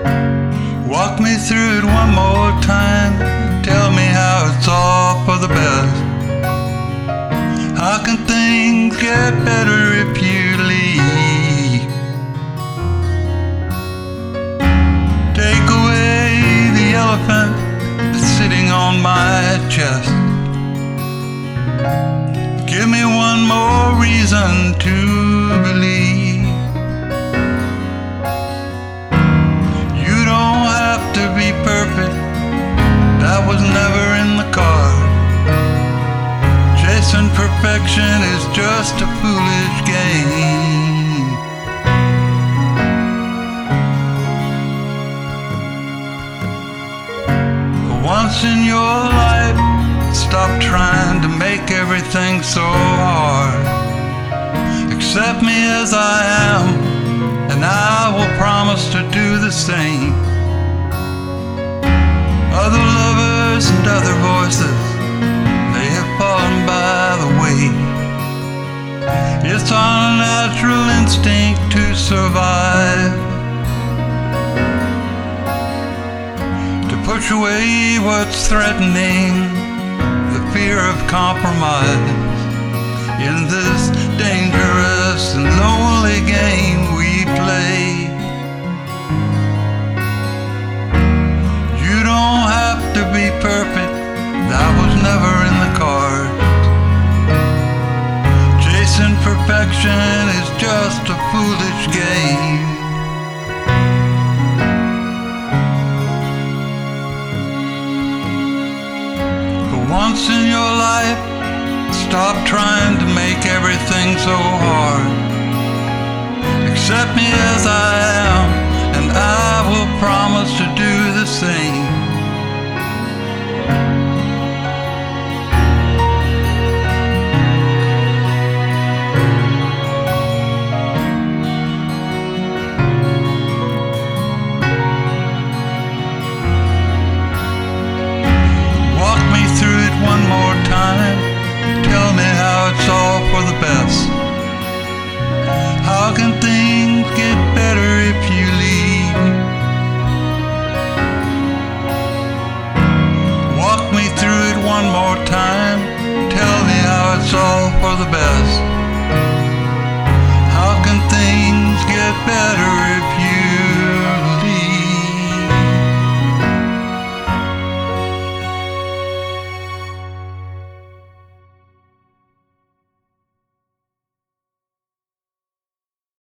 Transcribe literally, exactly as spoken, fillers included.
Walk me through it one more time. Tell me how it's all for the best. How can things get better if you leave? Take away the elephant that's sitting on my chest. Give me one more reason to believe. You don't have to be perfect, that was never in the card. Chasing perfection is just a foolish game. For once in your life, stop trying to make everything so hard. Accept me as I am, and I will promise to do the same. Other lovers and other voices, they have fallen by the way. It's our natural instinct to survive, to push away what's threatening, the fear of compromise, in this dangerous and lonely game we play. You don't have to be perfect, that was never in the cards. Chasing perfection is just a foolish game. For once in your life, stop trying to make everything so hard. Accept me as I am, and I will promise to do the same. Walk me through it one more time. Tell me how it's all for the best. How can things get better if you leave? Walk me through it one more time. Tell me how it's all for the best. How can things get better